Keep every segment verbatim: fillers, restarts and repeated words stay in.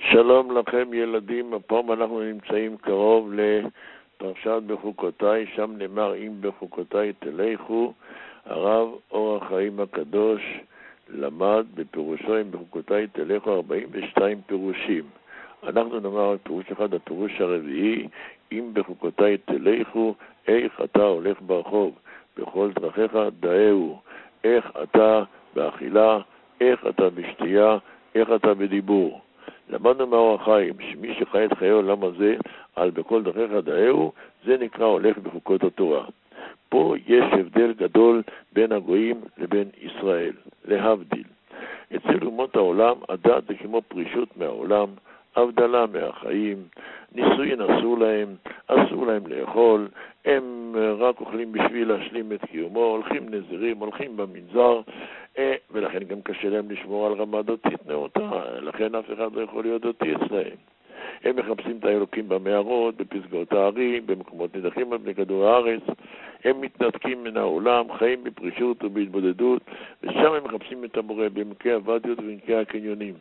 שלום לכם ילדים, הפעם אנחנו נמצאים קרוב לפרשת בחוקותיי, שם נאמר אם בחוקותיי תלכו. הרב אור החיים הקדוש למד בפירושו אם בחוקותיי תלכו ארבעים ושתיים פירושים. אנחנו נאמר פירוש אחד, הפירוש הרביעי, אם בחוקותיי תלכו, איך אתה הולך ברחוב, בכל דרכיך דאהו, איך אתה באכילה, איך אתה בשתייה, איך אתה בדיבור. למדנו מאור החיים, שמי שחי את חיי העולם הזה, על בכל דרכיך דאהו, זה נקרא הולך בחוקות התורה. פה יש הבדל גדול בין הגויים לבין ישראל, להבדיל. אצל אומות העולם, הדת זה כמו פרישות מהעולם, הבדלה מהחיים, נישואין אסור להם, אסור להם לאכול, הם רק אוכלים בשביל להשלים את קיומו, הולכים נזירים, הולכים במנזר, ולכן גם קשה להם לשמור על רמה דתית נאותה, לכן אף אחד לא יכול להיות דתי אצלהם. הם מחפשים את האלוקים במערות, בפסגות הערים, במקומות נידחים על פני כדור הארץ, הם מתנתקים מן העולם, חיים בפרישות ובהתבודדות, ושם הם מחפשים את הבורא בעמקי הוואדיות ובעמקי הקניונים.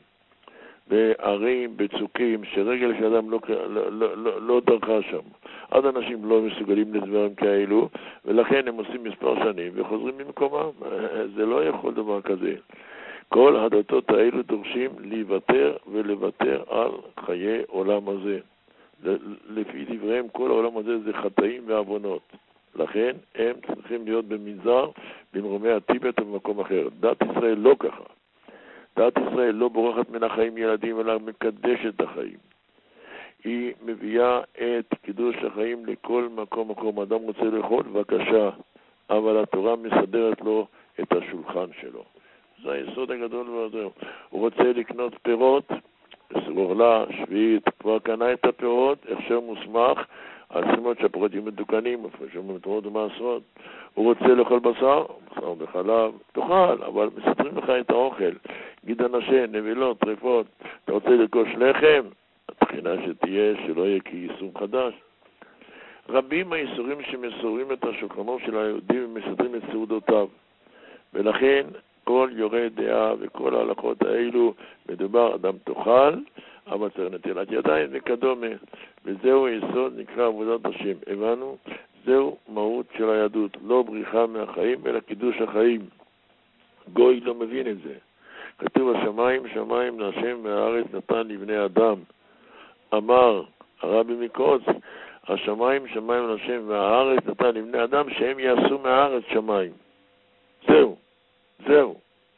בערים, בצוקים, שרגל שאדם לא, לא, לא, לא, לא דרכה שם. אז אנשים לא מסוגלים לדברים כאלו, ולכן הם עושים מספר שנים וחוזרים ממקומם. זה לא יכול דבר כזה. כל הדתות האלו דורשים להיוותר ולוותר על חיי עולם הזה. לפי דבריהם, כל העולם הזה זה חטאים ועוונות. לכן הם צריכים להיות במנזר, במרומי הטיבט ובמקום אחר. דת ישראל לא ככה. דת ישראל לא בורחת מן החיים ילדים, אלא מקדשת את החיים. היא מביאה את קידוש החיים לכל מקום מקום. אדם רוצה לאכול, בבקשה, אבל התורה מסדרת לו את השולחן שלו. זה היסוד הגדול ביותר. הוא רוצה לקנות פירות, סגורלה, שביעית, כבר קנה את הפירות, הכשר מוסמך, על סימות שהפירות יהיו מדוקנים, הפרשים במתורות ומעשרות. הוא רוצה לאכול בשר, בשר בחלב, תאכל, אבל מסתרים לך את האוכל. גיד אנשי, נבילות, טריפות, אתה רוצה לרכוש לחם? התחינה שתהיה שלא יהיה כיישום חדש. רבים האיסורים שמסורים את השולחנו של היהודים ומסתרים את סעודותיו. ולכן כל יורה דעה וכל ההלכות האלו מדובר אדם תאכל, אבל צריך נטילת ידיים וכדומה. וזהו יסוד נקרא עבודת השם. הבנו? זהו מהות של היהדות, לא בריחה מהחיים אלא קידוש החיים. גוי לא מבין את זה. כתוב השמיים שמיים להשם והארץ נתן לבני אדם. אמר הרבי מקוץ, השמיים שמיים להשם והארץ נתן לבני אדם שהם יעשו מהארץ שמיים. זהו, זהו.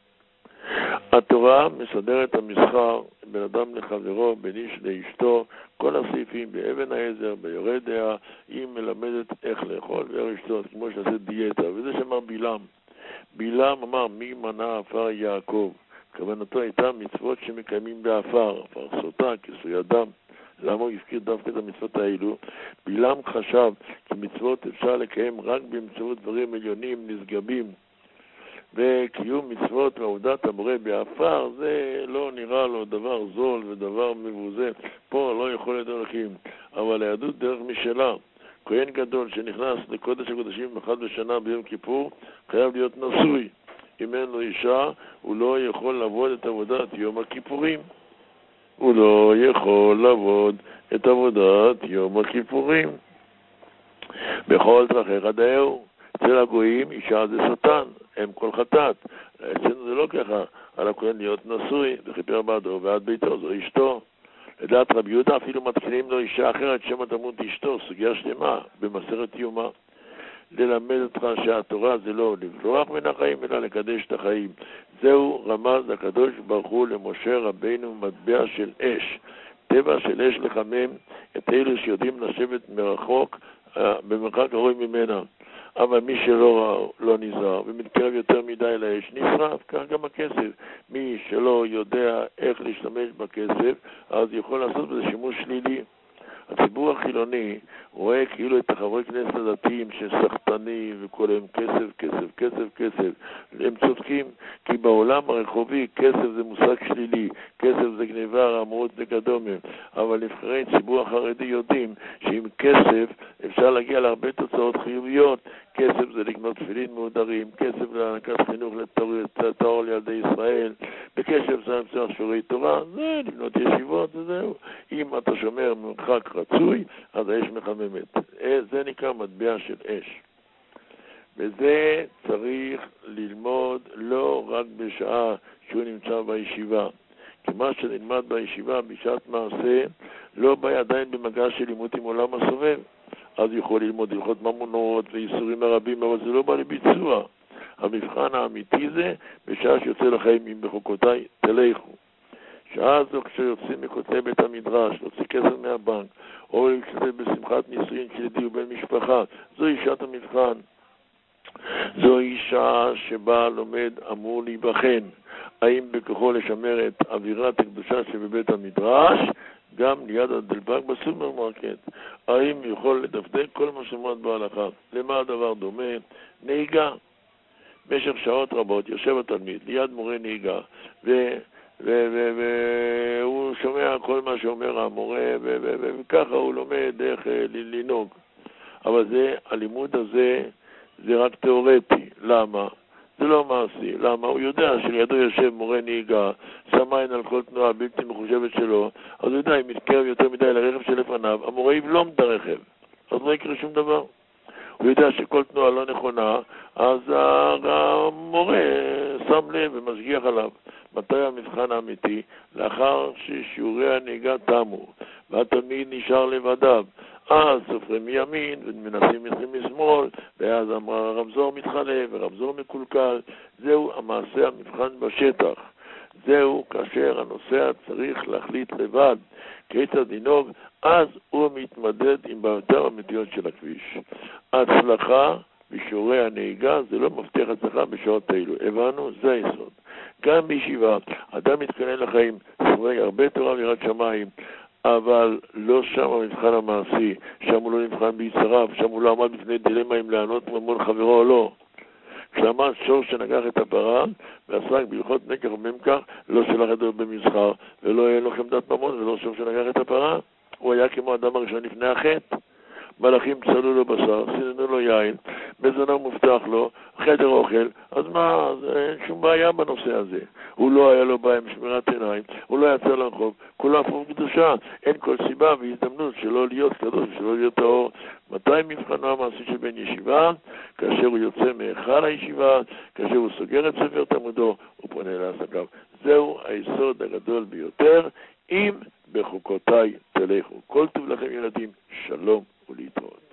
התורה מסדרת המסחר בין אדם לחברו, בין איש לאשתו, כל הסעיפים באבן העזר, ביורה דעה, היא מלמדת איך לאכול ואיך לשתות, כמו שעשה דיאטה. וזה שאמר בילם. בילם אמר מי מנע עפר יעקב. כוונתו הייתה מצוות שמקיימים באפר, עפר סוטה, כיסוי אדם. למה הוא הזכיר דווקא את המצוות האלו? בילם חשב כי מצוות אפשר לקיים רק באמצעות דברים עליונים, נשגבים. וקיום מצוות מעבודת הבורא באפר, זה לא נראה לו דבר זול ודבר מבוזה. פה לא יכול להיות הולכים. אבל היהדות דרך משלה. כהן גדול שנכנס לקודש הקודשים אחד בשנה ביום כיפור, חייב להיות נשוי. אם אין לו אישה, הוא לא יכול לעבוד את עבודת יום הכיפורים. הוא לא יכול לעבוד את עבודת יום הכיפורים. בכל דרכיך דאהו. אצל הגויים אישה זה שטן, הם כל חטאת. אצלנו זה לא ככה, על הכהן להיות נשוי, וכיפר בעדו ועד ביתו, זו אשתו. לדעת רבי יהודה אפילו מתחילים לו אישה אחרת, שמא תמות אשתו, סוגיה שלמה, במסכת יומא. ללמד אותך שהתורה זה לא לברוח מן החיים, אלא לקדש את החיים. זהו רמז הקדוש ברוך הוא למשה רבינו מטבע של אש. טבע של אש לחמם את אלו שיודעים לשבת מרחוק, במרחק קרוב ממנה. אבל מי שלא לא נזהר ומתקרב יותר מדי לאש נשרף, כך גם הכסף. מי שלא יודע איך להשתמש בכסף, אז יכול לעשות בזה שימוש שלילי. הציבור החילוני רואה כאילו את החברי כנסת הדתיים שסחטנים וכולם כסף, כסף, כסף, כסף. הם צודקים, כי בעולם הרחובי כסף זה מושג שלילי, כסף זה גניבה, רמאות וכדומה. אבל נבחרי ציבור החרדי יודעים שעם כסף אפשר להגיע להרבה תוצאות חיוביות, כסף זה לקנות תפילין מהודרים, כסף להענקת חינוך לתואר לילדי ישראל, בכסף זה להמציא שיעורי תורה, זה לבנות ישיבות, וזהו. אם אתה שומר מרחק רצוי, אז האש מחממת. זה נקרא מטבע של אש. וזה צריך ללמוד לא רק בשעה שהוא נמצא בישיבה. כי מה שנלמד בישיבה בשעת מעשה לא בא עדיין במגע של לימוד עם עולם הסובב. אז יכול ללמוד הלכות ממונות ואיסורים הרבים, אבל זה לא בא לביצוע. המבחן האמיתי זה בשעה שיוצא לחיים אם בחוקותיי תלכו. שעה זו כשיוצאים מכותלי בית המדרש, להוציא כסף מהבנק, או להשתתף בשמחת נישואין של ידיד ובן משפחה, זו שעת המבחן. זו אישה שבה לומד אמור להיבחן, האם בכוחו לשמר את אווירת הקדושה שבבית המדרש, גם ליד הדלפק בסופרמרקט, האם יכול לדפדק כל מה שמות בהלכה. למה הדבר דומה? נהיגה. במשך שעות רבות יושב התלמיד ליד מורה נהיגה, ו... והוא שומע כל מה שאומר המורה, וככה הוא לומד איך לנהוג. אבל זה, הלימוד הזה, זה רק תיאורטי. למה? זה לא מעשי. למה? הוא יודע שלידו יושב מורה נהיגה, שם עין על כל תנועה בלתי מחושבת שלו, אז הוא יודע, אם יתקרב יותר מדי לרכב שלפניו, המורה יבלום את הרכב, אז לא יקרה שום דבר. הוא יודע שכל תנועה לא נכונה, אז המורה שם לב ומשגיח עליו. מתי המבחן האמיתי? לאחר ששיעורי הנהיגה תמו, והתלמיד נשאר לבדיו. אז סופרים מימין ומנסים מנסים משמאל, ואז הרמזור מתחלף ורמזור מקולקל. זהו המעשה המבחן בשטח. זהו כאשר הנוסע צריך להחליט לבד כיצד לנהוג, אז הוא מתמודד עם בעיותיו האמיתיות של הכביש. הצלחה בשיעורי הנהיגה זה לא מבטיח הצלחה בשעות האלו. הבנו? זה היסוד. גם בישיבה, אדם מתכונן לחיים, ספרי הרבה תורה ויראת שמיים, אבל לא שם המבחן המעשי, שם הוא לא נבחן ביצריו, שם הוא לא עמד בפני דילמה אם לענות ממון חברו או לא. כשעמד שור שנגח את הפרה ועסק בהלכות נקח וממכח, לא שלח ידו במסחר, ולא היה לו חמדת ממון ולא שור שנגח את הפרה. הוא היה כמו אדם הראשון לפני החטא. מלאכים צלו לו בשר, סיננו לו יין, מזונו מובטח לו, חדר אוכל, אז מה, אז אין שום בעיה בנושא הזה. הוא לא היה לו בעיה עם שמירת עיניים, הוא לא יצא לרחוב, כולה הפוך קדושה, אין כל סיבה והזדמנות שלא להיות קדוש, שלא להיות האור. מתי מבחנו המעשי של בן ישיבה? כאשר הוא יוצא מהיכל הישיבה, כאשר הוא סוגר את ספר תלמודו, הוא פונה לעסקיו. זהו היסוד הגדול ביותר, אם בחוקותיי תלכו. כל טוב לכם ילדים, שלום ולהתראות.